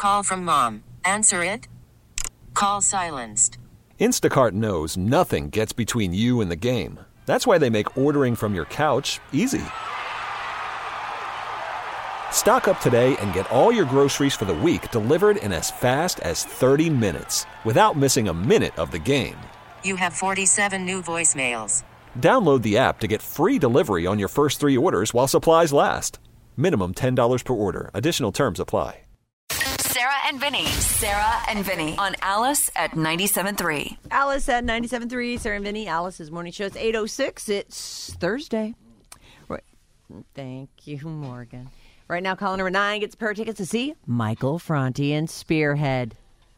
Call from mom. Answer it. Call silenced. Instacart knows nothing gets between you and the game. That's why they make ordering from your couch easy. Stock up today and get all your groceries for the week delivered in as fast as 30 minutes without missing a minute of the game. You have 47 new voicemails. Download the app to get free delivery on your first 3 orders while supplies last. Minimum $10 per order. Additional terms apply. Sarah and Vinny. Sarah and Vinny on Alice at 97.3. Alice at 97.3. Sarah and Vinny. Alice's morning show. It's 8:06. It's Thursday. Right. Thank you, Morgan. Right now, caller number 9 gets a pair of tickets to see Michael Franti and Spearhead.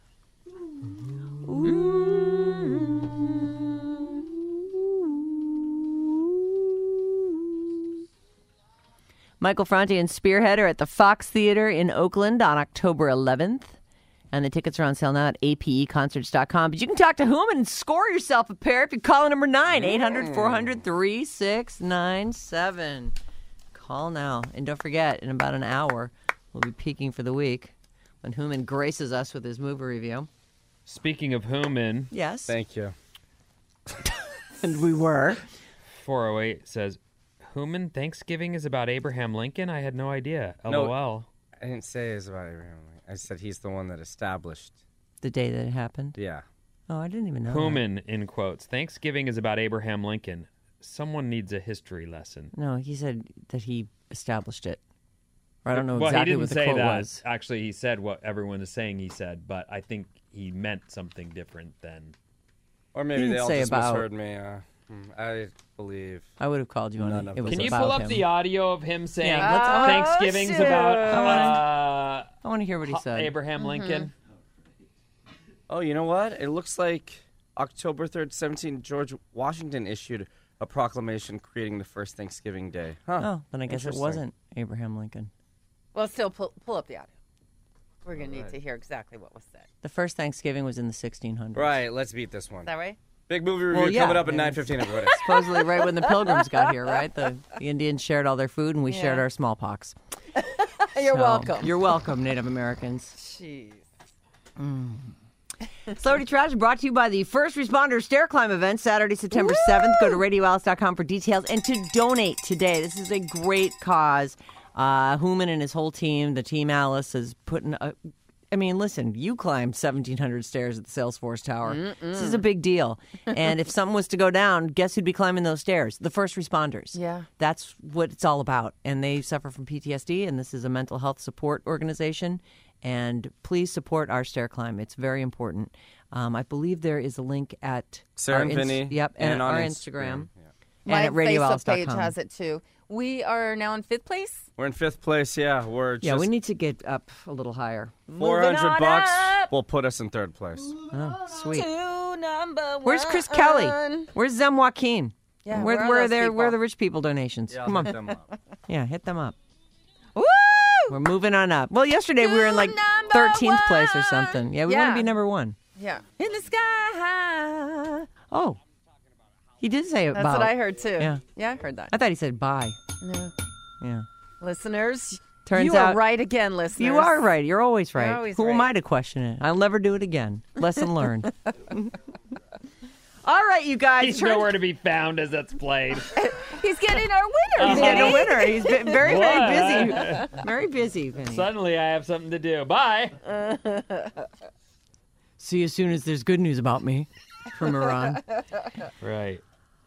Michael Franti and Spearhead are at the Fox Theater in Oakland on October 11th. And the tickets are on sale now at apeconcerts.com. But you can talk to Hooman and score yourself a pair if you call number 9, 800-400-3697. Call now. And don't forget, in about an hour, we'll be peaking for the week when Hooman graces us with his movie review. Speaking of Hooman. Yes. Thank you. And we were. 408 says, Hooman, Thanksgiving is about Abraham Lincoln? I had no idea. LOL. No, I didn't say it was about Abraham Lincoln. I said he's the one that established. The day that it happened? Yeah. Oh, I didn't even know Hooman, in quotes. Thanksgiving is about Abraham Lincoln. Someone needs a history lesson. No, he said that he established it. Or I don't know Well, exactly he what didn't the say quote that. was. Actually, he said what everyone is saying he said, but I think he meant something different than... Or maybe He they didn't all say just about- misheard me. I believe. I would have called you on None it. of It was Can you about pull up him. the audio of him saying Yeah, Thanksgiving's shoot. about I want to hear what he said. Abraham Lincoln? Oh, you know what? It looks like October 3rd, 17, George Washington issued a proclamation creating the first Thanksgiving Day. Huh. Oh, then I guess it Interesting. wasn't Abraham Lincoln. Well, still pull up the audio. We're going to need to hear exactly what was said. The first Thanksgiving was in the 1600s. Right, let's beat this one. Is that right? Big movie review Well, yeah. coming up at 9:15, everybody. Supposedly right when the Pilgrims got here, right? The Indians shared all their food and we shared Yeah. our smallpox. You're So, welcome. You're welcome, Native Americans. Jeez. Celebrity Trash brought to you by the First Responder Stair Climb event, Saturday, September 7th. Go to radioalice.com for details and to donate today. This is a great cause. Hooman and his whole team, the Team Alice, is putting I mean, listen, you climbed 1,700 stairs at the Salesforce Tower. This is a big deal. And if something was to go down, guess who'd be climbing those stairs? The first responders. Yeah. That's what it's all about. And they suffer from PTSD, and this is a mental health support organization. And please support our stair climb. It's very important. I believe there is a link at Sarah our and Vinny. Yep, and on our Instagram. Yeah. My And at Facebook page radioalice.com. has it too. We are now in 5th place. We're in 5th place, yeah. We're just Yeah, we need to get up a little higher. Moving on $400 up will put us in 3rd place. Oh, sweet. to number 1. Where's Chris Kelly? Where's Zem Joaquin? Yeah, where where are are those where are the people? rich people donations? Yeah, Come I'll on. hit them up. Yeah, hit them up. Woo! We're moving on up. Well, yesterday we were in like number 13th place or one. something. Yeah, we want Yeah. to be number 1. Yeah. In the sky. Oh. He did say That's about. what I heard too. Yeah. Yeah, I heard that. I thought he said bye. No. Yeah. Listeners, Turns you are out- right again, listeners. You are right. You're always right. You're always Who am right. I to question it? I'll never do it again. Lesson learned. All right, you guys. He's nowhere to be found as that's played. He's getting our winner. He's getting a Vinny. winner. He's been very, What? very busy. Very busy, Vinny. Suddenly I have something to do. Bye. See you as soon as there's good news about me from Iran. Right.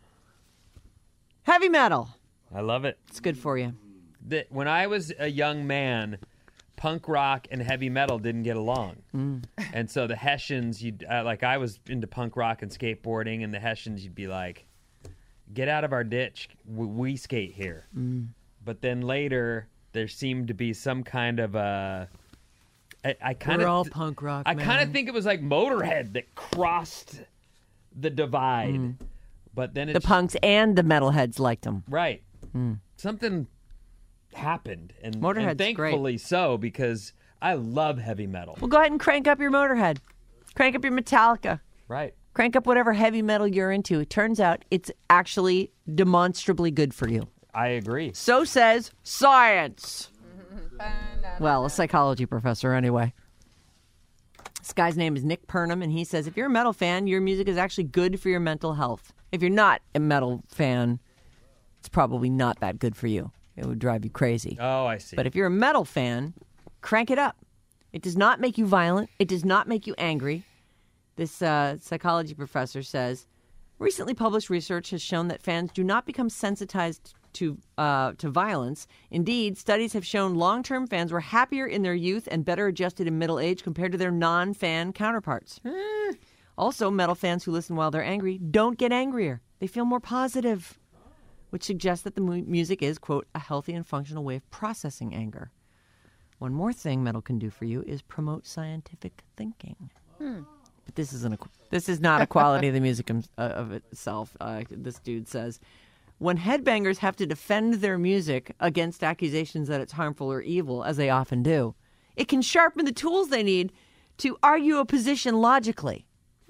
Heavy metal. I love it. It's good for you. When I was a young man, punk rock and heavy metal didn't get along. And so the Hessians, I was into punk rock and skateboarding, and the Hessians, you'd be like, get out of our ditch. We skate here. But then later, there seemed to be some kind of I kind We're of all punk rock, I kind of man. think it was like Motorhead that crossed the divide. But then The it's punks and the metalheads liked them. right. Something happened, and Motorhead's thankfully so, because I love heavy metal. Well, go ahead and crank up your Motorhead. Crank up your Metallica. Right. Crank up whatever heavy metal you're into. It turns out it's actually demonstrably good for you. I agree. So says science. Well, a psychology professor anyway. This guy's name is Nick Purnham, and he says if you're a metal fan, your music is actually good for your mental health. If you're not a metal fan, it's probably not that good for you. It would drive you crazy. Oh, I see. But if you're a metal fan, crank it up. It does not make you violent. It does not make you angry. This psychology professor says, recently published research has shown that fans do not become sensitized to violence. Indeed, studies have shown long-term fans were happier in their youth and better adjusted in middle age compared to their non-fan counterparts. Also, metal fans who listen while they're angry don't get angrier. They feel more positive, which suggests that the music is, quote, a healthy and functional way of processing anger. One more thing metal can do for you is promote scientific thinking. But this is not a quality of the music of itself. This dude says, when headbangers have to defend their music against accusations that it's harmful or evil, as they often do, it can sharpen the tools they need to argue a position logically.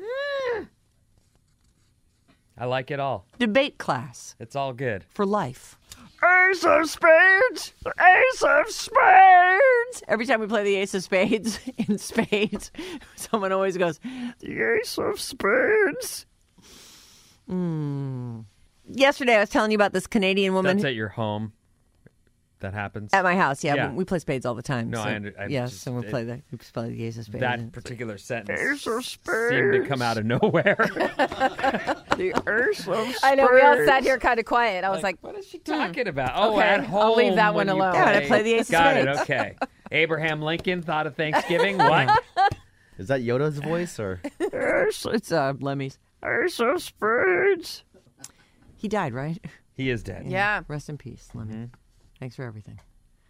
I like it all. Debate class It's all good. for life. Ace of Spades! Ace of Spades! Every time we play the Ace of Spades in Spades, someone always goes, the Ace of Spades. Yesterday I was telling you about this Canadian woman That's at your home. That happens. at my house. Yeah, Yeah. we play spades all the time. No, so, I yes, just- and we play the Ace of Spades. That particular sentence Ace of seemed to come out of nowhere. the Ace of Spades. I know. We all sat here kind of quiet. I was like, What is she talking about? Oh, Okay, at home. I'll leave that when one you alone. Yeah, when I play the Ace of Got it. Spades. Okay. Abraham Lincoln thought of Thanksgiving. What? Is that Yoda's voice or? It's Lemmy's. Ace of Spades. He died, right? He is dead. yeah. Rest in peace, Lemmy. Thanks for everything.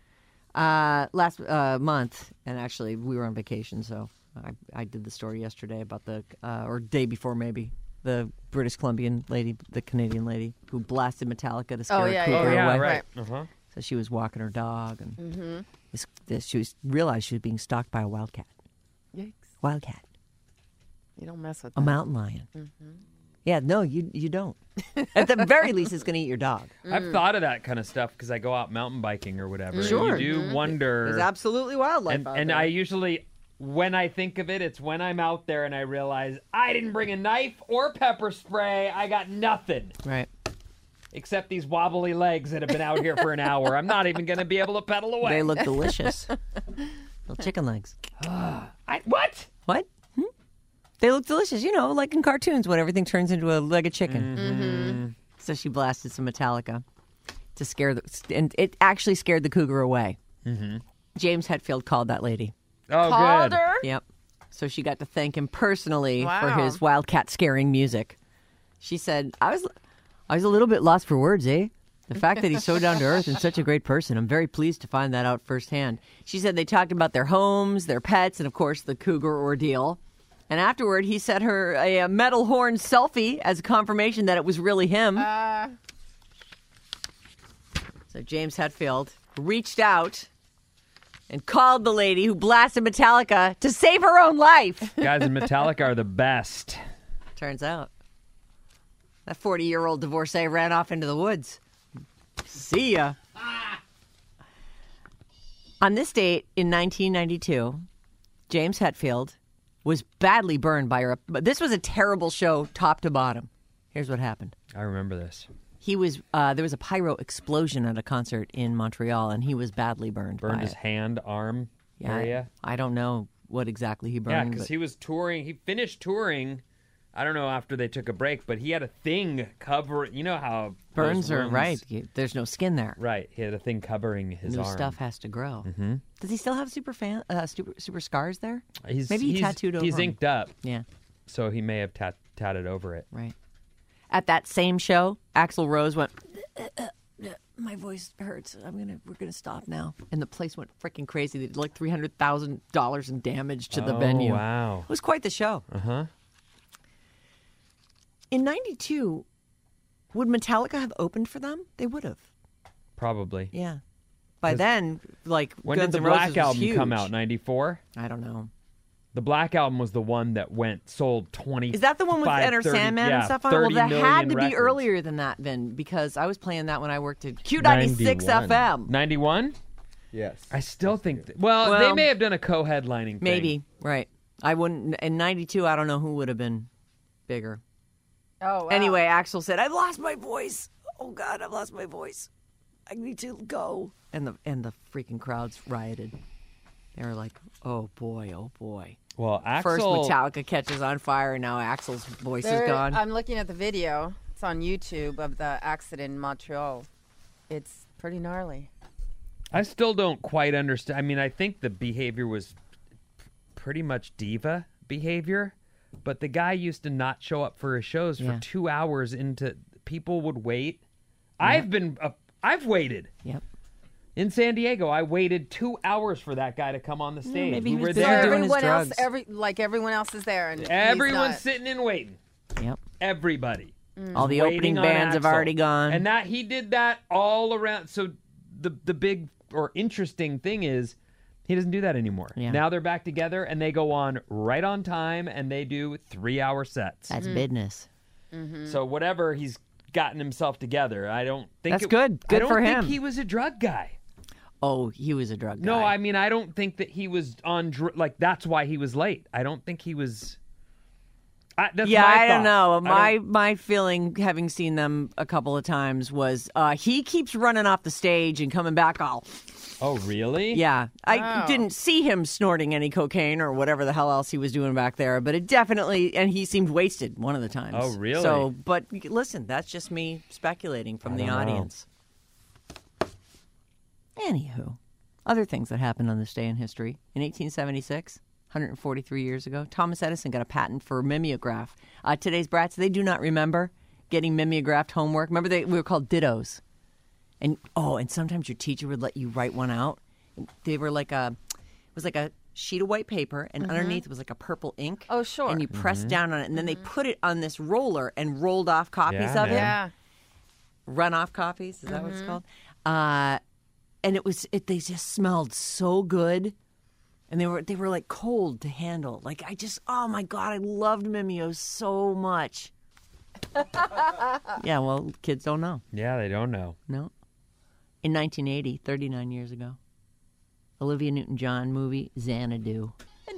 Last month, and actually we were on vacation, so I did the story yesterday about or day before maybe, the British Columbian lady, the Canadian lady, who blasted Metallica to scare Oh, a yeah, cougar Oh, yeah, away. right. Uh-huh. So she was walking her dog, and she realized she was being stalked by a wildcat. Yikes. Wildcat. You don't mess with A that. mountain lion. Yeah, no, you don't. At the very least, it's going to eat your dog. I've thought of that kind of stuff because I go out mountain biking or whatever. Sure. And you do wonder. There's absolutely wildlife out and there. I usually, when I think of it, it's when I'm out there and I realize I didn't bring a knife or pepper spray. I got nothing Right. except these wobbly legs that have been out here for an hour. I'm not even going to be able to pedal away. They look delicious. Little chicken legs. What? What? They look delicious. You know, like in cartoons when everything turns into a leg of chicken. So she blasted some Metallica to scare and it actually scared the cougar away. James Hetfield called that lady. Oh, Called good. her? Yep. So she got to thank him personally for Wow. his wildcat scaring music. She said, I was a little bit lost for words, eh? The fact that he's so down to earth and such a great person, I'm very pleased to find that out firsthand. She said they talked about their homes, their pets, and of course the cougar ordeal. And afterward, he sent her a metal horn selfie as a confirmation that it was really him. So James Hetfield reached out and called the lady who blasted Metallica to save her own life. Guys in Metallica are the best. Turns out that 40-year-old divorcee ran off into the woods. See ya. On this date in 1992, James Hetfield was badly burned by her. But this was a terrible show, top to bottom. Here's what happened. I remember this. He was there was a pyro explosion at a concert in Montreal, and he was badly burned. Burned by his it. hand, arm Yeah, area. I don't know what exactly he burned. Yeah, because but he was touring. He finished touring. I don't know after they took a break, but he had a thing cover. You know how burns those are wounds- right. There's no skin there. Right. He had a thing covering his New arm. stuff has to grow. Mm-hmm. Does he still have super scars there? He's, Maybe he he's- tattooed over He's them. inked up, Yeah, so he may have tatted over it. right. At that same show, Axl Rose went, my voice hurts. We're gonna stop now. And the place went freaking crazy. They did like $300,000 in damage to the venue. Wow. It was quite the show. Uh-huh. In 92, would Metallica have opened for them? They would have. Probably. Yeah. By then, like When Guns did the N' Roses Black was Album huge. come out? 94? I don't know. The Black Album was the one that sold 20. Is that the one with Enter 30 Sandman yeah, and stuff on it? Well, 30 that million had to be records. earlier than that then, because I was playing that when I worked at Q96 91. FM. 91? Yes. I still think... Well, they Well, may have done a co-headlining thing. Maybe, right. I wouldn't. In 92, I don't know who would have been bigger. Oh, wow. Anyway, Axl said, "I've lost my voice. Oh God, I've lost my voice. I need to go." And the freaking crowds rioted. They were like, "Oh boy, oh boy." Well, Axl... First Metallica catches on fire, and now Axl's voice is gone. I'm looking at the video. It's on YouTube of the accident in Montreal. It's pretty gnarly. I still don't quite understand. I mean, I think the behavior was pretty much diva behavior, but the guy used to not show up for his shows for 2 hours into... People would wait. Yep. I've waited. Yep. In San Diego, I waited 2 hours for that guy to come on the stage. maybe he We was were busy there. doing his Everyone else, drugs. everyone else is there, and Everyone's he's sitting and waiting. Yep. Everybody. All the Waiting opening on bands have Axl. already gone. And that he did that all around. So the big or interesting thing is he doesn't do that anymore. Yeah. Now they're back together and they go on right on time and they do 3-hour sets. That's business. So whatever he's gotten himself together, I don't think That's good. Good for I don't him. think he was a drug guy. Oh, he was a drug guy. No, I mean I don't think that he was on like that's why he was late. I don't think he was. That's yeah, my I don't thought. know. My feeling, having seen them a couple of times, was he keeps running off the stage and coming back all. Oh, really? Yeah, I Oh. didn't see him snorting any cocaine or whatever the hell else he was doing back there, but it definitely, and he seemed wasted one of the times. Oh, really? So, but listen, that's just me speculating from the don't know. audience. Anywho, other things that happened on this day in history. In 1876, 143 years ago, Thomas Edison got a patent for mimeograph. Today's brats, they do not remember getting mimeographed homework. Remember, we were called dittos. And sometimes your teacher would let you write one out. They were like it was like a sheet of white paper, and underneath was like a purple ink. Oh, sure. And you pressed down on it, and then they put it on this roller and rolled off copies Yeah, of it. man. Yeah. Run-off copies, is that what it's called? And they just smelled so good. And they were like cold to handle. Like oh my God, I loved Mimeo so much. Yeah, well, kids don't know. Yeah, they don't know. No. In 1980, 39 years ago, Olivia Newton-John movie Xanadu.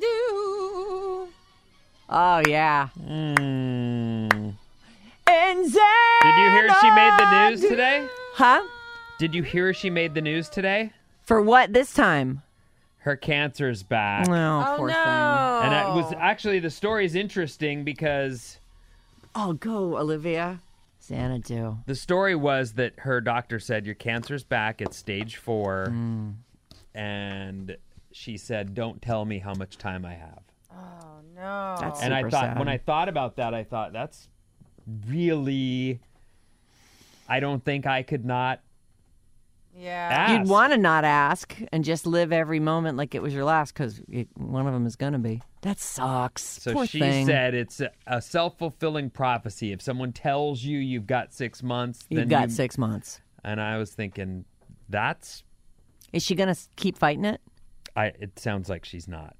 Oh, yeah. And Xanadu. Did you hear she made the news today? Huh? Did you hear she made the news today? For what this time? Her cancer's back. Oh, poor no. thing. And it was actually, the story's interesting because Oh, go, Olivia. Xanadu. the story was that her doctor said, your cancer's back, it's stage 4. And she said, don't tell me how much time I have. Oh, no. That's And I super thought, sad. when I thought about that, I thought, that's really, I don't think I could not Yeah. ask. You'd want to not ask and just live every moment like it was your last, because one of them is going to be. That sucks. So Poor she thing. said it's a self-fulfilling prophecy. If someone tells you you've got 6 months, You've then got 6 months. And I was thinking, that's, Is she going to keep fighting it? it sounds like she's not.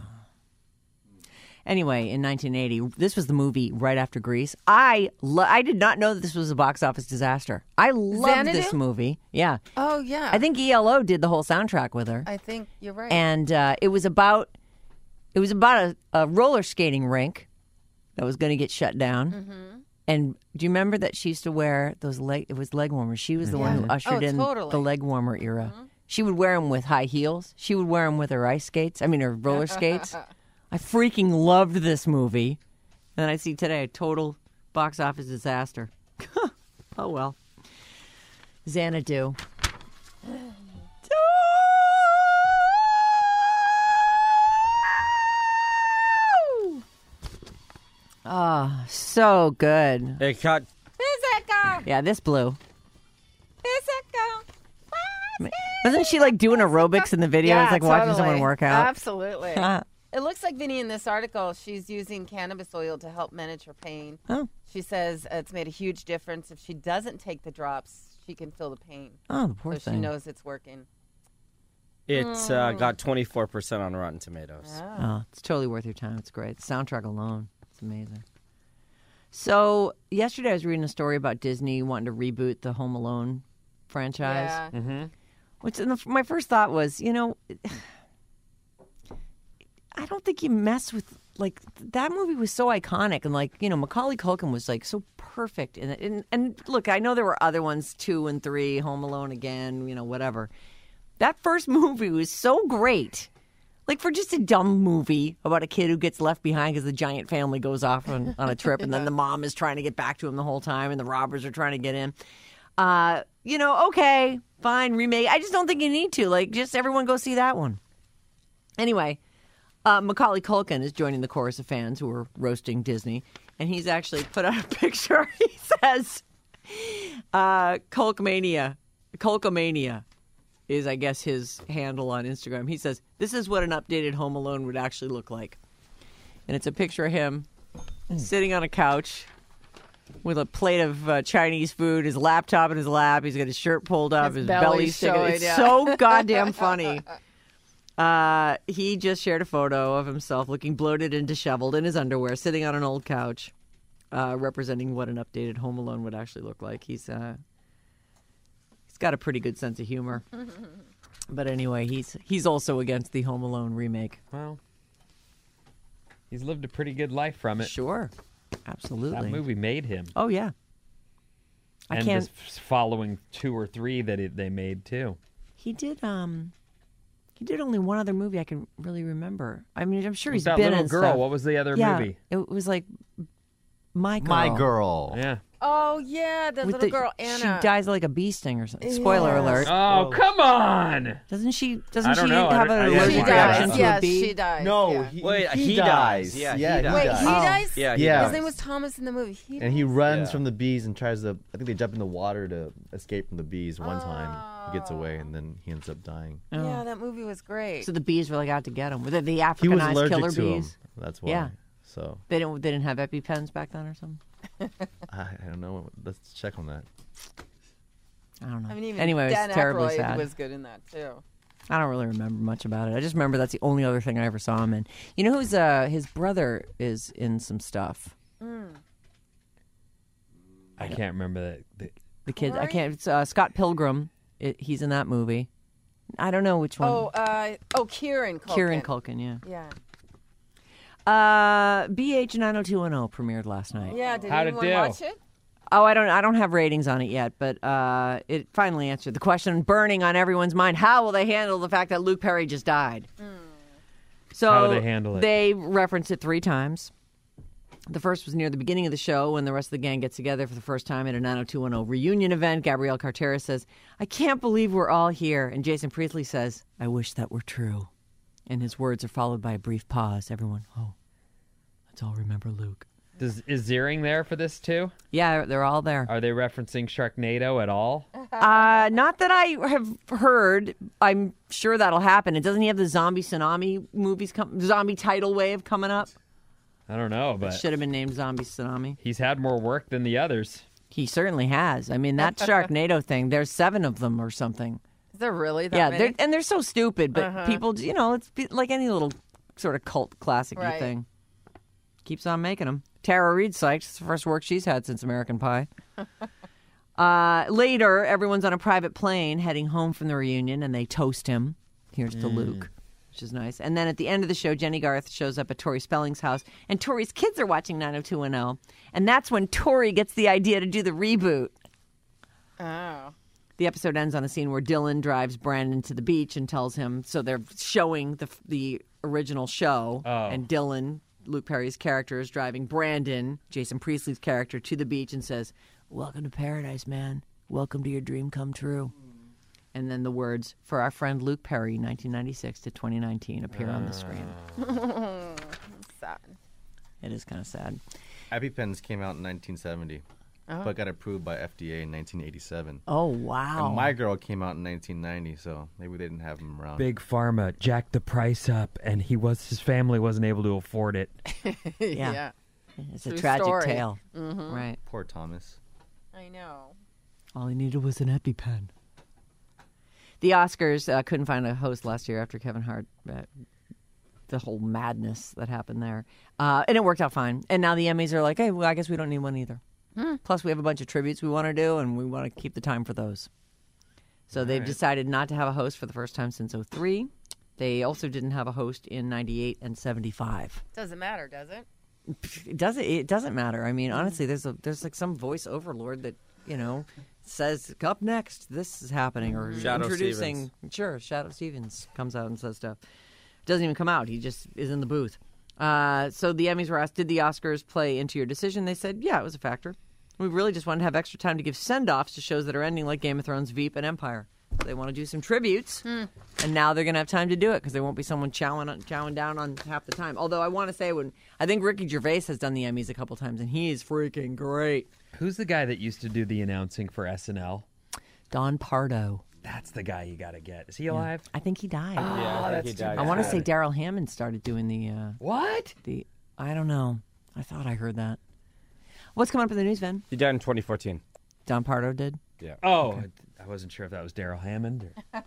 Anyway, in 1980, this was the movie right after Grease. I did not know that this was a box office disaster. I loved Xanadu? this movie. Yeah. Oh, yeah. I think ELO did the whole soundtrack with her. I think you're right. And it was about a roller skating rink that was going to get shut down. Mm-hmm. And do you remember that she used to wear those leg warmers? She was the one who ushered in totally. the leg warmer era. She would wear them with high heels. She would wear them with her her roller skates. I freaking loved this movie. And I see today a total box office disaster. Oh, well. Xanadu. Oh, so good. It got Physical. Yeah, this blew. Physical. Wasn't she like doing aerobics in the video? Yeah, It's like watching totally. someone work out. Absolutely. It looks like Vinny in this article, she's using cannabis oil to help manage her pain. Oh. She says it's made a huge difference. If she doesn't take the drops, she can feel the pain. Oh, the poor So thing. she knows it's working. It's got 24% on Rotten Tomatoes. Oh, it's totally worth your time. It's great. The soundtrack alone, it's amazing. So yesterday I was reading a story about Disney wanting to reboot the Home Alone franchise. Yeah. Which my first thought was, I don't think you mess with, like, that movie was so iconic. And, like, Macaulay Culkin was, like, so perfect in it. And look, I know there were other ones, 2 and 3, Home Alone again, whatever. That first movie was so great. Like, for just a dumb movie about a kid who gets left behind because the giant family goes off on a trip, and then the mom is trying to get back to him the whole time, and the robbers are trying to get in. Okay, fine, remake. I just don't think you need to. Like, just everyone go see that one. Anyway, Macaulay Culkin is joining the chorus of fans who are roasting Disney, and he's actually put out a picture. He says, Culkamania is, I guess, his handle on Instagram. He says, this is what an updated Home Alone would actually look like. And it's a picture of him sitting on a couch with a plate of Chinese food, his laptop in his lap. He's got his shirt pulled up, his belly sticking. It's so goddamn funny. He just shared a photo of himself looking bloated and disheveled in his underwear, sitting on an old couch, representing what an updated Home Alone would actually look like. He's got a pretty good sense of humor. But anyway, he's also against the Home Alone remake. Well, he's lived a pretty good life from it. Sure. Absolutely. That movie made him. Oh, yeah. And the following 2 or 3 that they made, too. He did only one other movie I can really remember. I mean, I'm sure he's that been little in girl. stuff. What was the other Yeah, movie? it was like My Girl. My Girl. Yeah. Oh, yeah, the little girl, Anna. She dies like a bee sting or something. Spoiler alert. Oh, come on! Doesn't she know. have an She allergic dies. reaction to a Yes, bee? she dies. No, yeah. he dies. Yeah, he he dies. Wait, dies. he dies? Yeah, Yeah. His name was Thomas in the movie. And he runs Yeah. from the bees and tries to. I think they jump in the water to escape from the bees one time. He gets away and then he ends up dying. Yeah, that movie was great. So the bees were like out to get him. Were they the He was Africanized allergic killer to him. bees? That's why. Yeah. So They didn't have EpiPens back then or something? I don't know. Let's check on that. I don't know. I mean, even Anyway, Dan it's terribly Aykroyd sad. was good in that, too. I don't really remember much about it. I just remember that's the only other thing I ever saw him in. You know who's his brother is in some stuff. I can't remember that. The kid, I Right. can't. It's, Scott Pilgrim. He's in that movie. I don't know which one. Kieran Culkin. Kieran Culkin. Yeah. Yeah. BH 90210 premiered last night. Yeah, did How'd it anyone do? watch it? Oh, I don't have ratings on it yet, but it finally answered the question burning on everyone's mind: how will they handle the fact that Luke Perry just died? So How do they handle it? They referenced it 3 times. The first was near the beginning of the show when the rest of the gang gets together for the first time at a 90210 reunion event. Gabrielle Cartera says, "I can't believe we're all here," and Jason Priestley says, "I wish that were true." And his words are followed by a brief pause. Everyone, let's all remember Luke. Is Ziering there for this too? Yeah, they're all there. Are they referencing Sharknado at all? Not that I have heard. I'm sure that'll happen. It doesn't he have the zombie tsunami movies, zombie tidal wave coming up? I don't know, It but should have been named Zombie Tsunami. he's had more work than the others. He certainly has. I mean, that Sharknado thing, there's 7 of them or something. Is there really that Yeah, many? they're so stupid, but people, it's like any little sort of cult classic-y Right. thing. Keeps on making them. Tara Reid's psyched. It's the first work she's had since American Pie. Later, everyone's on a private plane heading home from the reunion, and they toast him. Here's to Luke, which is nice. And then at the end of the show, Jenny Garth shows up at Tori Spelling's house, and Tori's kids are watching 90210. And that's when Tori gets the idea to do the reboot. Oh. The episode ends on a scene where Dylan drives Brandon to the beach and tells him, so they're showing the original show, and Dylan, Luke Perry's character, is driving Brandon, Jason Priestley's character, to the beach and says, "Welcome to paradise, man. Welcome to your dream come true." And then the words, "For our friend Luke Perry, 1996 to 2019, appear on the screen. Sad. It is kind of sad. EpiPens came out in 1970, but got approved by FDA in 1987. Oh, wow. And My Girl came out in 1990, so maybe they didn't have them around. Big Pharma jacked the price up, and his family wasn't able to afford it. Yeah. It's a True tragic story. tale. Right. Poor Thomas. I know. All he needed was an EpiPen. The Oscars couldn't find a host last year after Kevin Hart, the whole madness that happened there. And it worked out fine. And now the Emmys are like, hey, well, I guess we don't need one either. Plus, we have a bunch of tributes we want to do, and we want to keep the time for those. So they've decided not to have a host for the first time since 2003. They also didn't have a host in 98 and 75. Doesn't matter, does it? It doesn't matter. I mean, honestly, there's like some voice overlord that, says up next this is happening or Shadow introducing. Stevens. Sure, Shadow Stevens comes out and says stuff. Doesn't even come out. He just is in the booth. So the Emmys were asked, did the Oscars play into your decision? They said, yeah, it was a factor. We really just wanted to have extra time to give send-offs to shows that are ending like Game of Thrones, Veep, and Empire. They want to do some tributes, and now they're going to have time to do it because there won't be someone chowing down on half the time. Although I want to say, I think Ricky Gervais has done the Emmys a couple times, and he is freaking great. Who's the guy that used to do the announcing for SNL? Don Pardo. That's the guy you got to get. Is he alive? I think he died. Yeah, I think he died. I want to say Daryl Hammond started doing the... What? I don't know. I thought I heard that. What's coming up in the news, Vin? He died in 2014. Don Pardo did? Yeah. Oh, okay. I wasn't sure if that was Daryl Hammond.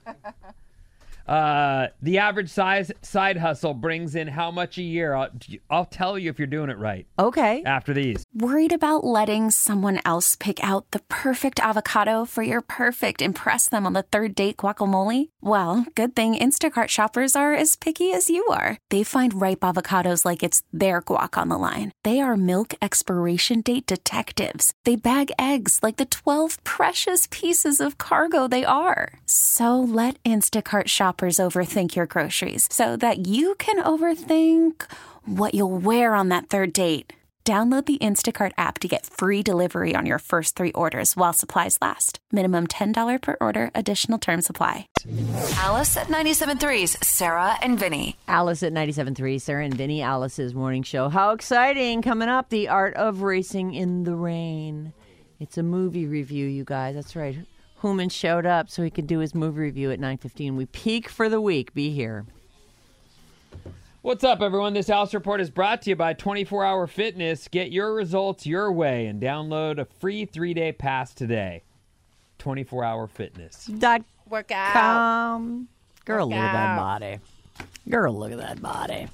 The average side hustle brings in how much a year? I'll tell you if you're doing it right. Okay. After these. Worried about letting someone else pick out the perfect avocado for your perfect impress them on the third date guacamole? Well, good thing Instacart shoppers are as picky as you are. They find ripe avocados like it's their guac on the line. They are milk expiration date detectives. They bag eggs like the 12 precious pieces of cargo they are. So let Instacart shoppers overthink your groceries so that you can overthink what you'll wear on that third date. Download the Instacart app to get free delivery on your first 3 orders while supplies last. Minimum $10 per order. Additional terms apply. Alice at 97.3's Sarah and Vinny. Alice at 97.3, Sarah and Vinny, Alice's morning show. How exciting. Coming up, The Art of Racing in the Rain. It's a movie review, you guys. That's right. Hooman showed up so he could do his movie review at 9:15. We peak for the week. Be here. What's up, everyone? This House Report is brought to you by 24 Hour Fitness. Get your results your way and download a free 3-day pass today. 24 Hour Fitness. Work out. Girl, Work look at that out. body. Girl, look at that body.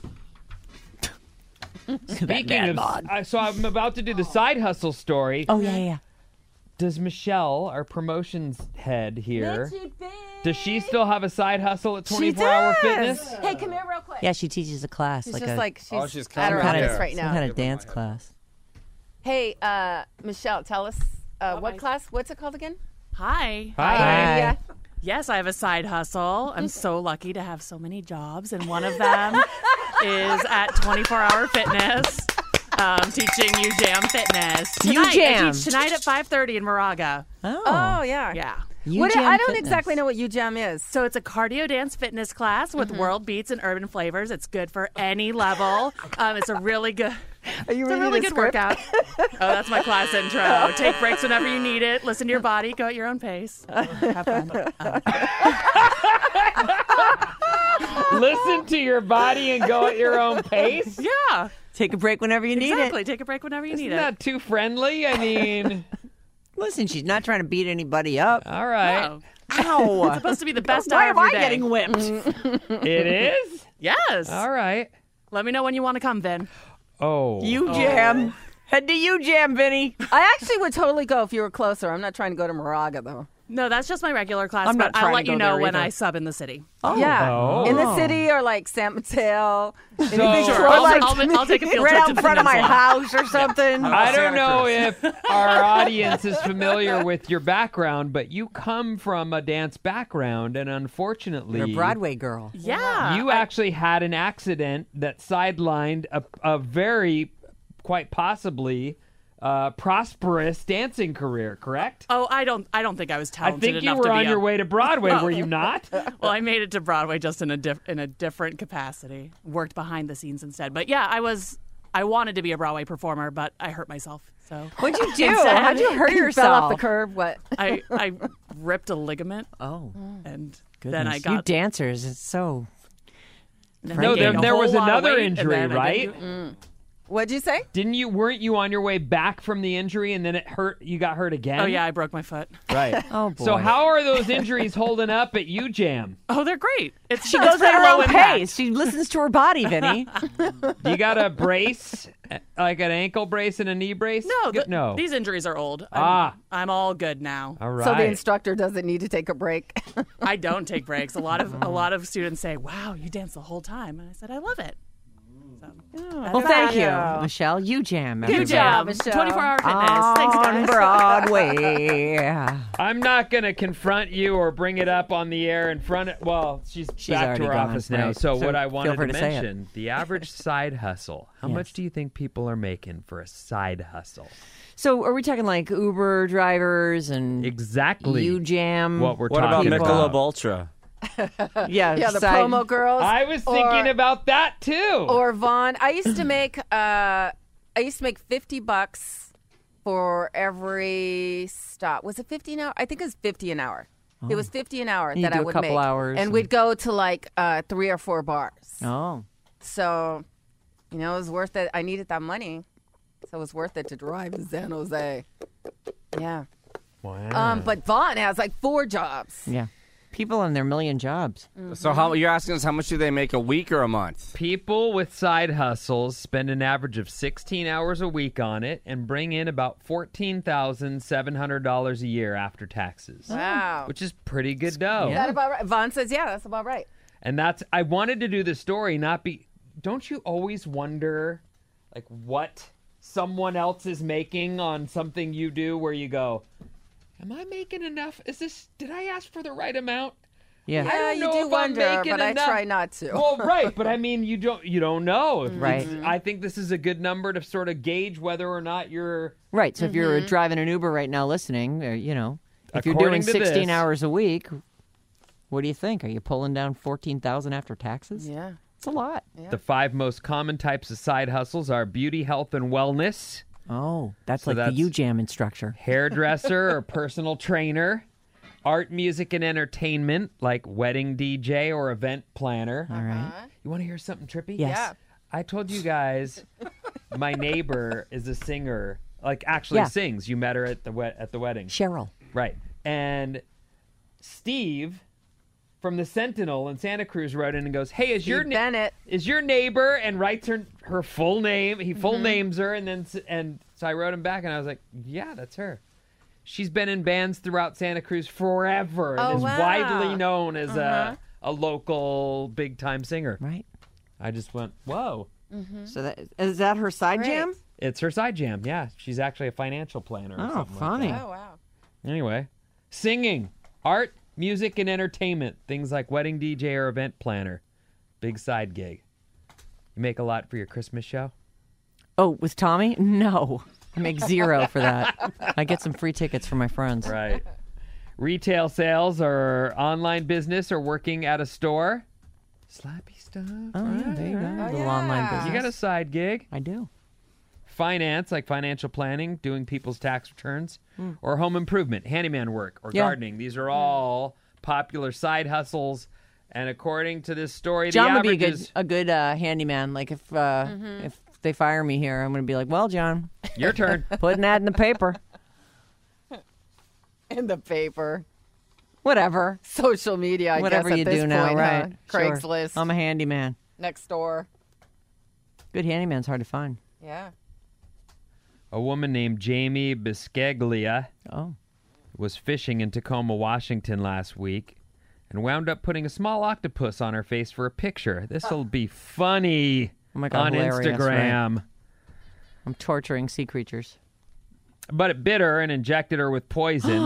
Speaking of, so I'm about to do the side hustle story. Oh, yeah. Does Michelle, our promotions head here, does she still have a side hustle at 24 Hour Fitness? Hey, come here real quick. Yeah, she teaches a class. She's like just a, like she's, she's at her coming office here. right some now. kind of dance class. Hey, Michelle, tell us what class? What's it called again? Hi. Hi. Yeah. Yes, I have a side hustle. I'm so lucky to have so many jobs, and one of them is at 24 Hour Fitness, teaching UJAM Fitness. Tonight, UJAM. I teach tonight at 5:30 in Moraga. Oh, yeah. Yeah. What, UJAM I don't Fitness. exactly know what UJAM is. So it's a cardio dance fitness class with world beats and urban flavors. It's good for any level. It's a really good... Are you It's a really good workout. Oh, that's my class intro. Take breaks whenever you need it. Listen to your body. Go at your own pace. Have fun. Listen to your body and go at your own pace? Yeah. Take a break whenever you need Exactly. it. Take a break whenever you need Isn't it. that too friendly? I mean, Listen, she's not trying to beat anybody up. all right. Oh. Ow. It's supposed to be the best Why hour am of I your day. getting whipped? It is? Yes. All right. Let me know when you want to come, Vin. Oh. UJAM. Head to UJAM, Vinny. I actually would totally go if you were closer. I'm not trying to go to Moraga, though. No, that's just my regular class, I'm not but trying I'll to let you go know there when either. I sub in the city. Yeah. Oh. In the city or like San Mateo. Anything Sure. close. I'll take a field Right trip out to in the front of my peninsula. house or something. I don't Santa know Cruz. if our audience is familiar with your background, but you come from a dance background, and unfortunately, You're a Broadway girl. Yeah. you actually had an accident that sidelined a very, quite possibly, prosperous dancing career. Correct? Oh, I don't think I was I talented think you enough were to be on your way to Broadway, were you not? Well, I made it to Broadway just in a different capacity. Worked behind the scenes instead. But yeah, I wanted to be a Broadway performer, but I hurt myself. So What'd you do? Instead, How'd you hurt You yourself? fell off the curb. What? I ripped a ligament, Oh, and goodness. then I You got dancers, it's so... No, gained a there was whole lot of another weight, and injury, then I right? didn't What'd you say? Weren't you on your way back from the injury and then you got hurt again? Oh yeah, I broke my foot. Right. Oh, boy. So how are those injuries holding up at UJAM? Oh, they're great. She goes at her own pace. She listens to her body, Vinny. You got a brace Like an ankle brace and a knee brace? No, these injuries are old. I'm all good now. All right. So the instructor doesn't need to take a break. I don't take breaks. A lot of students say, "Wow, you dance the whole time," and I said, "I love it." Well, thank you, Michelle. You jam. You jam. 24-hour fitness. Thanks, guys. On Broadway. I'm not going to confront you or bring it up on the air in front of... Well, she's back already to her gone, office now. right. So So what I feel wanted free to to say it. mention, the average side hustle. How Yes. much do you think people are making for a side hustle? So are we talking like Uber drivers and Exactly. you jam? What we're What about talking Michelob Ultra? Yeah, Yeah, the side- promo girls. I was thinking about that too. Or Vaughn. I used to make $50 for every stop. Was it 50 an hour? I think it was 50 an hour. It was 50 an hour You that do I a would couple make. hours and we'd go to like 3 or 4 bars. Oh. So, it was worth it. I needed that money. So it was worth it to drive to San Jose. Yeah. Wow. But Vaughn has like 4 jobs. Yeah. People on their million jobs. So how you're asking us how much do they make a week or a month? People with side hustles spend an average of 16 hours a week on it and bring in about $14,700 a year after taxes. Wow. Which is pretty good dough. Is that about right? Vaughn says, yeah, that's about right. And I wanted to do the story, don't you always wonder, like, what someone else is making on something you do where you go, am I making enough? Did I ask for the right amount? Yeah. I don't you know do if I'm wonder, making but enough. I try not to. Well, right, but I mean, you don't know. Right. I think this is a good number to sort of gauge whether or not you're... Right. So if you're driving an Uber right now listening, if you're According doing to 16 this- hours a week, what do you think? Are you pulling down $14,000 after taxes? Yeah. It's a lot. The 5 most common types of side hustles are beauty, health, and wellness, Oh, that's So like that's- the U-Jam instructor. hairdresser or personal trainer, art, music, and entertainment, like wedding DJ or event planner. All right. You want to hear something trippy? Yes. Yeah. I told you guys, my neighbor is a singer, like actually Yeah. sings. You met her at the wedding. Cheryl. Right. And Steve from the Sentinel in Santa Cruz wrote in and goes, "Hey, is your Bennett. is your neighbor?" and writes her full name. He full names her, and so I wrote him back, and I was like, "Yeah, that's her." She's been in bands throughout Santa Cruz forever and Oh, is wow. widely known as a local big time singer. Right. I just went, "Whoa." So is that her side Great. jam? It's her side jam. Yeah, she's actually a financial planner. Or Oh, something funny. Like Oh, wow. that. Anyway, singing, art, music, and entertainment. Things like wedding DJ or event planner. Big side gig. You make a lot for your Christmas show? Oh, with Tommy? No. I make 0 for that. I get some free tickets for my friends. Right. Retail sales or online business or working at a store. Slappy stuff. Oh, yeah, there you go. Oh, Little yeah. online business. You got a side gig. I do. Finance, like financial planning, doing people's tax returns, or home improvement, handyman work, or Yeah. gardening. These are all popular side hustles. And according to this story, John the would be average is a good handyman. Like if they fire me here, I'm going to be like, well, John, your turn. put an ad in the paper. In the paper. Whatever. Social media, I Whatever guess, you at this do now, point, right? huh? Sure. Craigslist. I'm a handyman. Next door. Good handyman's hard to find. Yeah. A woman named Jamie Biscaglia Oh. was fishing in Tacoma, Washington last week and wound up putting a small octopus on her face for a picture. This'll be funny Oh my God, on hilarious, Instagram. I'm torturing sea creatures. But it bit her and injected her with poison.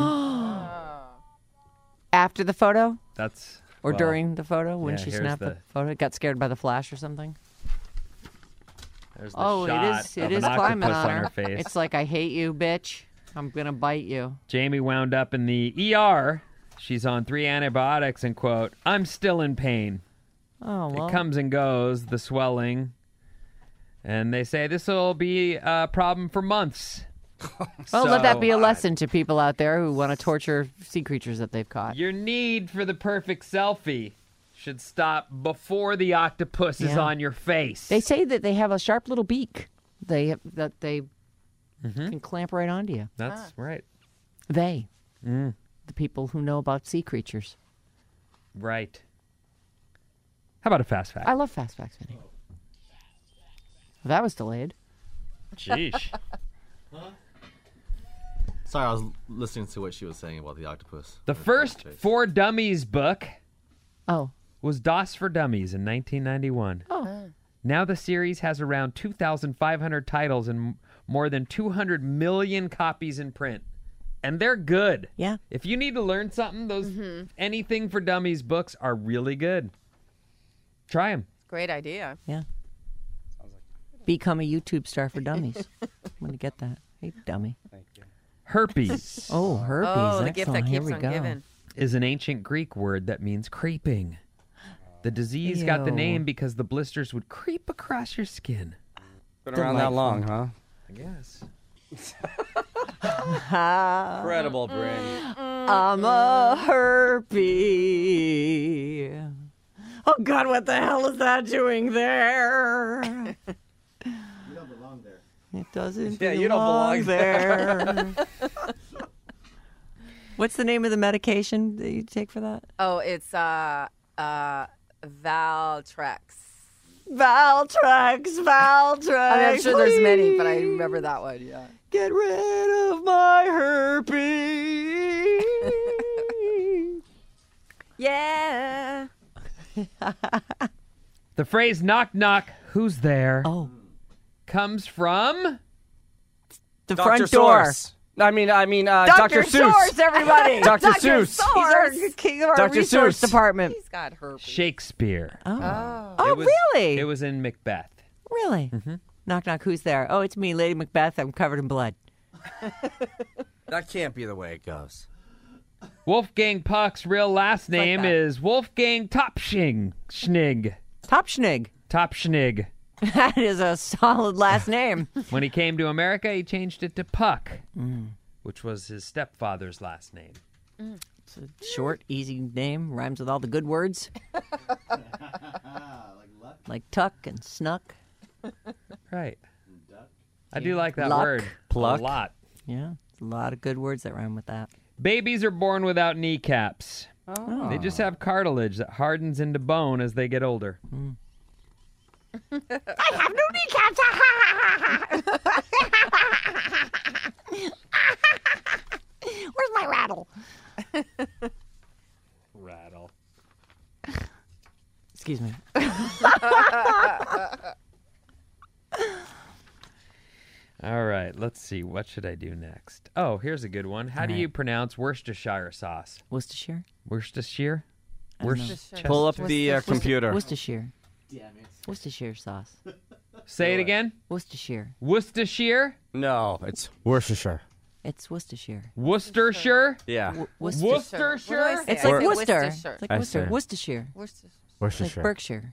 After the photo? That's Or well, during the photo when yeah, she here's snapped the photo? Got scared by the flash or something? There's the Oh, shot it of is an climbing octopus on her. her face. It's like, I hate you, bitch. I'm going to bite you. Jamie wound up in the ER. She's on 3 antibiotics and, quote, "I'm still in pain. Oh, well. It comes and goes, the swelling. And they say this will be a problem for months." Well, let that be a So, lesson to people out there who want to torture sea creatures that they've caught. Your need for the perfect selfie should stop before the octopus is Yeah. on your face. They say that they have a sharp little beak that they can clamp right onto you. That's right. They. The people who know about sea creatures. Right. How about a fast fact? I love fast facts, Vinny. That was delayed. Sheesh. Sorry, I was listening to what she was saying about the octopus. The first For Dummies book Oh. was DOS for Dummies in 1991. Oh. Now the series has around 2,500 titles and more than 200 million copies in print. And they're good. Yeah. If you need to learn something, those Anything for Dummies books are really good. Try them. Great idea. Yeah. Become a YouTube star for dummies. I'm going to get that. Hey, dummy. Thank you. Herpes Oh, herpes. Oh, the gift that Excellent. Here keeps we on go. giving. is an ancient Greek word that means creeping. The disease got the Ew. name because the blisters would creep across your skin. Been around that long, huh? I guess. Incredible, Bryn. I'm a herpy. Oh, God, what the hell is that doing there? You don't belong there. It doesn't Yeah, you don't belong there. What's the name of the medication that you take for that? Oh, it's Valtrex. Valtrex. I mean, I'm sure there's many, but I remember that one. Yeah. Get rid of my herpes. Yeah. The phrase knock knock, who's there? Oh, Comes from the Dr. front door. Seuss. I mean, Dr. Seuss, everybody. Dr. Seuss. He's our king of our Dr. resource Seuss. department. He's got herpes. Shakespeare. Oh, It was- really? It was in Macbeth. Really? Knock, knock, who's there? Oh, it's me, Lady Macbeth. I'm covered in blood. That can't be the way it goes. Wolfgang Puck's real last name that. is Wolfgang Topschnig. Topschnig. Topschnig. That is a solid last name. When he came to America, he changed it to Puck, which was his stepfather's last name. It's a short, easy name. Rhymes with all the good words. Like tuck and snuck. Right. I do like that Luck. word Pluck. a lot. Yeah, a lot of good words that rhyme with that. Babies are born without kneecaps. Oh. They just have cartilage that hardens into bone as they get older. I have no kneecaps. Where's my rattle? Rattle. Excuse me. All right, let's see. What should I do next? Oh, here's a good one. How do you pronounce Worcestershire sauce? Worcestershire? Worcestershire? Worcestershire. Pull up the computer. Worcestershire. Damn it. Worcestershire sauce. Say it again. Worcestershire. Worcestershire? No, it's Worcestershire. It's Worcestershire. Worcestershire? Yeah. Worcestershire? What do I say? It's I like say Worcester. Worcestershire. It's like I Worcester. say- Worcestershire. Worcestershire. Like Worcestershire. Berkshire.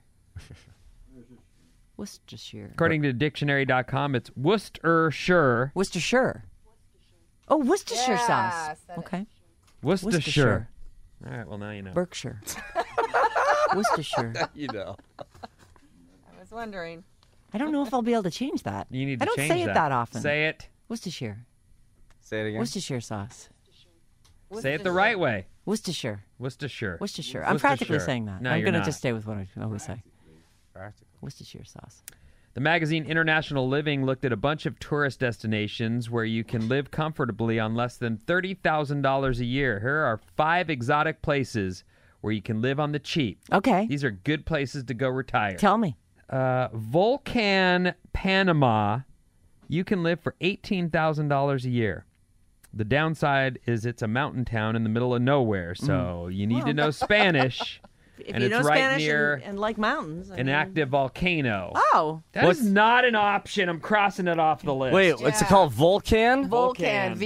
Worcestershire. According to dictionary.com, it's Worcestershire. Worcestershire. Oh, Worcestershire Yeah, sauce. said it. Okay. Worcestershire. All right, well, now you know. Berkshire. Worcestershire. You know. I was wondering. I don't know if I'll be able to change that. You need to I don't change say it that often. Say it. Worcestershire. Say it again. Worcestershire sauce. Say it the right way. Worcestershire. Worcestershire. Worcestershire. I'm practically Worcestershire. saying that. No, I'm you're going to not. just stay with what I always say. Practical. Worcestershire sauce. The magazine International Living looked at a bunch of tourist destinations where you can live comfortably on less than $30,000 a year. Here are 5 exotic places where you can live on the cheap. Okay. These are good places to go retire. Tell me. Volcan, Panama, you can live for $18,000 a year. The downside is it's a mountain town in the middle of nowhere, so you need to know Spanish. If and you it's know right Spanish near and like mountains. I an mean- active volcano. Oh. That is not an option. I'm crossing it off the list. Wait, what's it called? Vulcan? Volcan.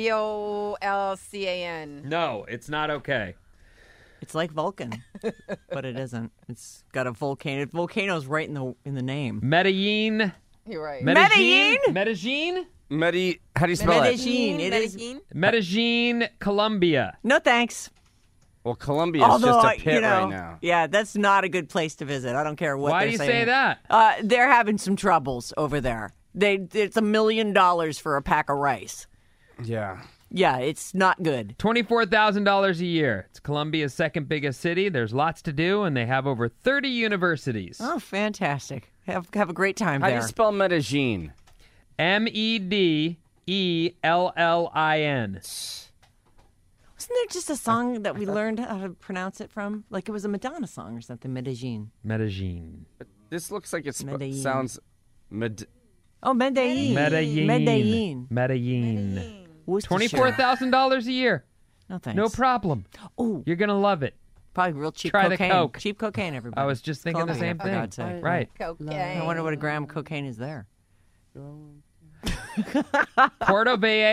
Volcan. No, it's not okay. It's like Vulcan, but it isn't. It's got a volcano. Volcano's right in the name. Medellin. You're right. Medellin? Medellin? How do you spell it? Medellin. It is. Medellin, Colombia. No thanks. Well, Colombia's Although, just a pit you know, right now. yeah, that's not a good place to visit. I don't care what Why they're do you saying. say that? They're having some troubles over there. It's $1 million for a pack of rice. Yeah. Yeah, it's not good. $24,000 a year. It's Colombia's second biggest city. There's lots to do, and they have over 30 universities. Oh, fantastic. Have a great time How there. do you spell Medellin? Medellin. Wasn't there just a song that we learned how to pronounce it from? Like it was a Madonna song or something, Medellin. Medellin. This looks like it Medellin. sounds... Oh, Medellin. Medellin. $24,000 a year. No thanks. No problem. Oh, You're going to love it. probably real cheap Try the cocaine. Coke. Cheap cocaine, everybody. I was just thinking the Colombia, same for thing. God's sake. Right. I wonder what a gram of cocaine is there. Puerto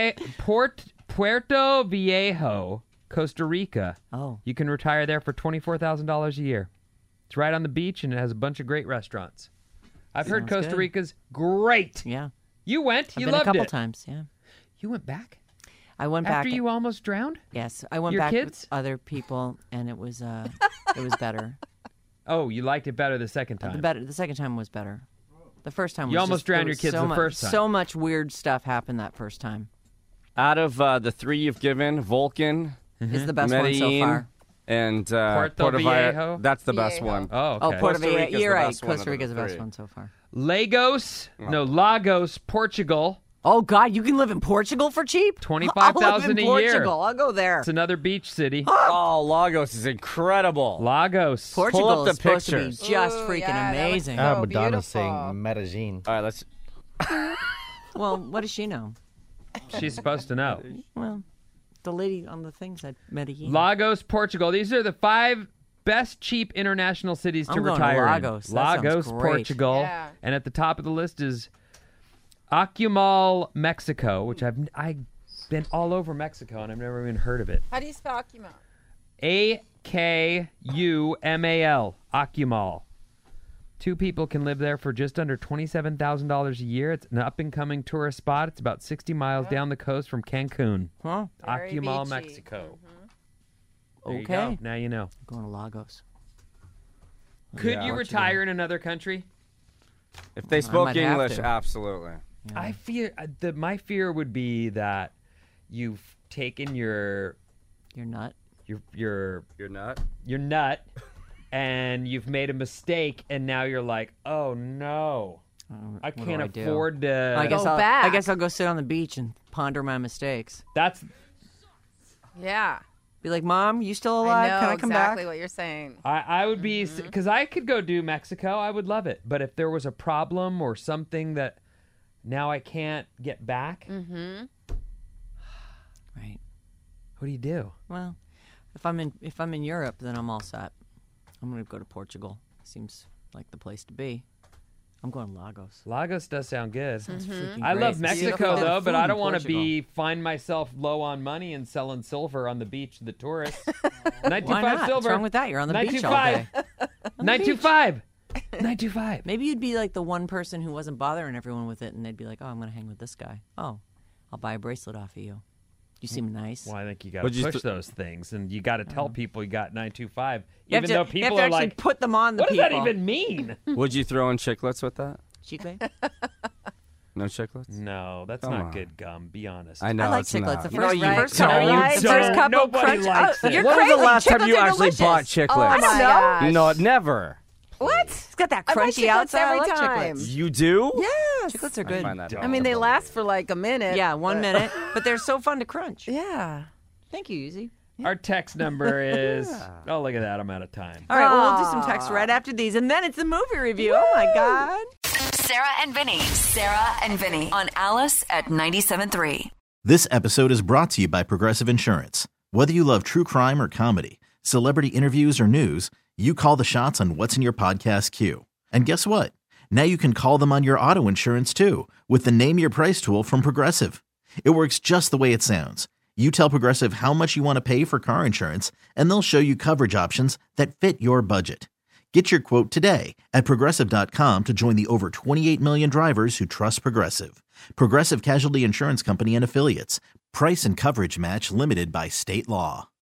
Viejo, Costa Rica. Oh. You can retire there for $24,000 a year. It's right on the beach, and it has a bunch of great restaurants. I've heard Sounds Costa good. Rica's great. Yeah. You went. I've You been loved a couple it. times, yeah. You went back? I went back. After you almost drowned? Yes, I went Your back kids? with other people, and it was better. Oh, you liked it better the second time. The second time was better. The first time You was almost just, there drowned your was kids so the much, first time. So much weird stuff happened that first time. Out of the three you've given, Vulcan, It's the best one so Medellin, far. and Puerto Viejo? That's the best one. Oh, okay. Oh, Puerto Costa Rica's Viejo. You're the right. best one Costa of Rica's the the best three. one so far. Lagos, Portugal. Oh, God, you can live in Portugal for cheap? $25,000 I'll live in a year. Portugal. I'll go there. It's another beach city. Oh, Lagos is incredible. Lagos. Portugal Pull up the is supposed pictures. to be just Ooh, freaking yeah, that looks amazing. so Madonna's beautiful. saying Medellin. All right, let's... Well, what does she know? She's supposed to know. Well, the lady on the thing said Medellin. Lagos, Portugal. These are the 5 best cheap international cities to I'm going to retire Lagos. in. That sounds Lagos, great. Portugal. Yeah. And at the top of the list is Akumal, Mexico, which I've been all over Mexico and I've never even heard of it. How do you spell Akumal? Akumal. Akumal. 2 people can live there for just under $27,000 a year. It's an up-and-coming tourist spot. It's about 60 miles down the coast from Cancun. Huh? Very Akumal, beachy. Mexico. There you Okay. go. Now you know. I'm going to Lagos. Could Yeah, you I'll let you retire in another country? If they spoke might have English, to. absolutely. I fear my fear would be that you've taken your You're nut. You're not? nut and you've made a mistake and now you're like, oh no, I What do can't I do? afford to. I guess Go I back. guess I'll go sit on the beach and ponder my mistakes. That's Yeah. Be like, Mom, you still alive? I know Can I come exactly back? what you're saying. I would be because I could go do Mexico. I would love it, but if there was a problem or something that now I can't get back, Right. what do you do? Well, if I'm in Europe, then I'm all set. I'm going to go to Portugal. Seems like the place to be. I'm going to Lagos. Lagos does sound good. Freaking I great. love It's Mexico beautiful. though, The but food I in don't want to Portugal. find myself low on money and selling silver on the beach to the tourists. Why 925 not? silver. What's wrong with that? You're on the beach all day. 925. 925. Maybe you'd be like the one person who wasn't bothering everyone with it, and they'd be like, "Oh, I'm going to hang with this guy. Oh, I'll buy a bracelet off of you. You seem nice." Well, I think you got Would to you push those things, and you got to tell people you got 925, You have even to- though you people have to are actually like, put them on the "What people. does that even mean?" Would you throw in chiclets with that? Chicle? No chiclets? No, that's Come not on. good gum. Be honest. I know I like it's chiclets. not. The You know, first, you first don't. couple, You the first don't. couple Nobody crunch. likes it. You're When crazy. was the last time Chiclets you are actually delicious. bought chiclets? I don't know. No, never. What? It's got that I buy crunchy chiclets outside. every I like time. chiclets. You do? Yes. Chiclets are I good. find that I mean, they unbelievable. last for like a minute. Yeah, 1 but- minute, but they're so fun to crunch. Yeah. Thank you, Easy. Our text number is. Oh, look at that! I'm out of time. All right, well, we'll do some text right after these, and then it's the movie review. Oh my God! Sarah and Vinny. Sarah and Vinny on Alice at 97.3. This episode is brought to you by Progressive Insurance. Whether you love true crime or comedy, celebrity interviews or news, you call the shots on what's in your podcast queue. And guess what? Now you can call them on your auto insurance too with the Name Your Price tool from Progressive. It works just the way it sounds. You tell Progressive how much you want to pay for car insurance, and they'll show you coverage options that fit your budget. Get your quote today at Progressive.com to join the over 28 million drivers who trust Progressive. Progressive Casualty Insurance Company and Affiliates. Price and coverage match limited by state law.